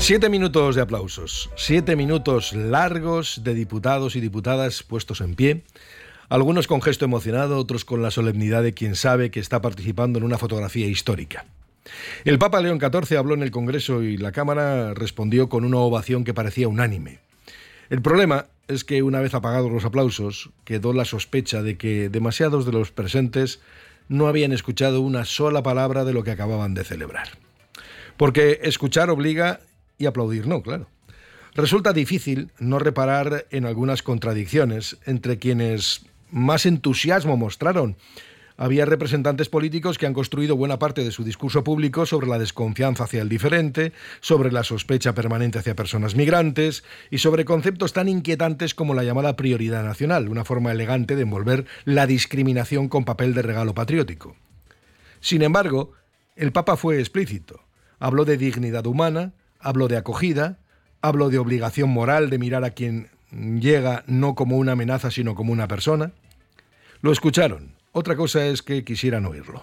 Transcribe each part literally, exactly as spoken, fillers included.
Siete minutos de aplausos, siete minutos largos de diputados y diputadas puestos en pie, algunos con gesto emocionado, otros con la solemnidad de quien sabe que está participando en una fotografía histórica. El Papa León catorce habló en el Congreso y la Cámara respondió con una ovación que parecía unánime. El problema es que una vez apagados los aplausos, quedó la sospecha de que demasiados de los presentes no habían escuchado una sola palabra de lo que acababan de celebrar. Porque escuchar obliga y aplaudir no, claro. Resulta difícil no reparar en algunas contradicciones entre quienes más entusiasmo mostraron. Había representantes políticos que han construido buena parte de su discurso público sobre la desconfianza hacia el diferente, sobre la sospecha permanente hacia personas migrantes y sobre conceptos tan inquietantes como la llamada prioridad nacional, una forma elegante de envolver la discriminación con papel de regalo patriótico. Sin embargo, el Papa fue explícito. Habló de dignidad humana, habló de acogida, habló de obligación moral de mirar a quien llega no como una amenaza sino como una persona. Lo escucharon. Otra cosa es que quisieran oírlo.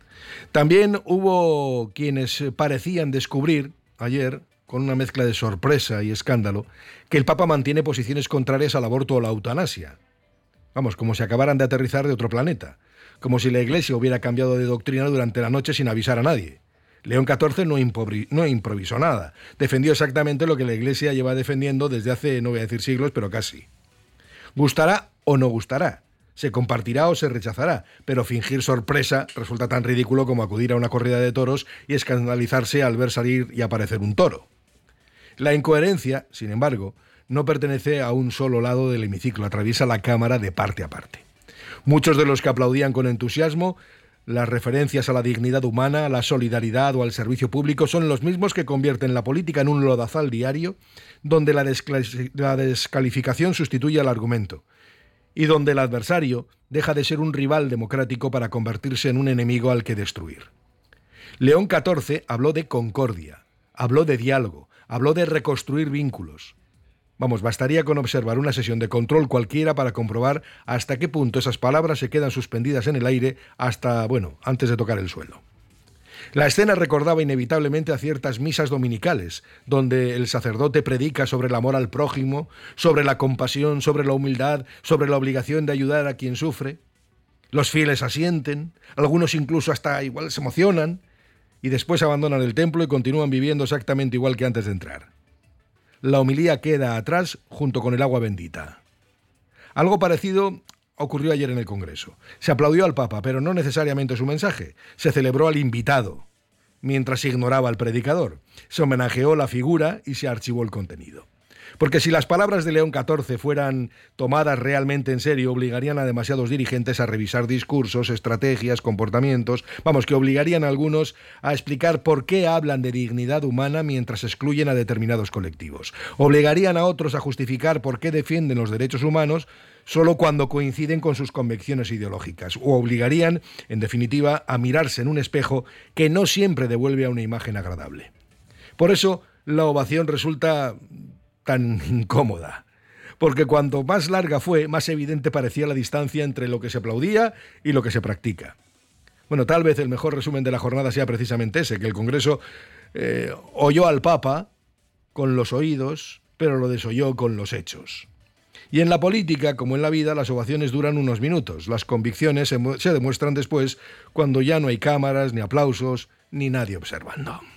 También hubo quienes parecían descubrir ayer, con una mezcla de sorpresa y escándalo, que el Papa mantiene posiciones contrarias al aborto o la eutanasia. Vamos, como si acabaran de aterrizar de otro planeta, como si la Iglesia hubiera cambiado de doctrina durante la noche sin avisar a nadie. León catorce no, impobri- no improvisó nada, defendió exactamente lo que la Iglesia lleva defendiendo desde hace, no voy a decir siglos, pero casi. Gustará o no gustará. Se compartirá o se rechazará, pero fingir sorpresa resulta tan ridículo como acudir a una corrida de toros y escandalizarse al ver salir y aparecer un toro. La incoherencia, sin embargo, no pertenece a un solo lado del hemiciclo, atraviesa la Cámara de parte a parte. Muchos de los que aplaudían con entusiasmo las referencias a la dignidad humana, a la solidaridad o al servicio público son los mismos que convierten la política en un lodazal diario donde la, desclasi- la descalificación sustituye al argumento y donde el adversario deja de ser un rival democrático para convertirse en un enemigo al que destruir. León catorce habló de concordia, habló de diálogo, habló de reconstruir vínculos. Vamos, bastaría con observar una sesión de control cualquiera para comprobar hasta qué punto esas palabras se quedan suspendidas en el aire hasta, bueno, antes de tocar el suelo. La escena recordaba inevitablemente a ciertas misas dominicales, donde el sacerdote predica sobre el amor al prójimo, sobre la compasión, sobre la humildad, sobre la obligación de ayudar a quien sufre. Los fieles asienten, algunos incluso hasta igual se emocionan, y después abandonan el templo y continúan viviendo exactamente igual que antes de entrar. La homilía queda atrás junto con el agua bendita. Algo parecido ocurrió ayer en el Congreso. Se aplaudió al Papa, pero no necesariamente su mensaje. Se celebró al invitado, mientras se ignoraba al predicador. Se homenajeó la figura y se archivó el contenido. Porque si las palabras de León catorce fueran tomadas realmente en serio, obligarían a demasiados dirigentes a revisar discursos, estrategias, comportamientos, vamos, que obligarían a algunos a explicar por qué hablan de dignidad humana mientras excluyen a determinados colectivos. Obligarían a otros a justificar por qué defienden los derechos humanos solo cuando coinciden con sus convicciones ideológicas, o obligarían, en definitiva, a mirarse en un espejo que no siempre devuelve a una imagen agradable. Por eso, la ovación resulta tan incómoda, porque cuanto más larga fue, más evidente parecía la distancia entre lo que se aplaudía y lo que se practica. Bueno, tal vez el mejor resumen de la jornada sea precisamente ese, que el Congreso eh, oyó al Papa con los oídos, pero lo desoyó con los hechos. Y en la política, como en la vida, las ovaciones duran unos minutos. Las convicciones se, mu- se demuestran después, cuando ya no hay cámaras, ni aplausos, ni nadie observando.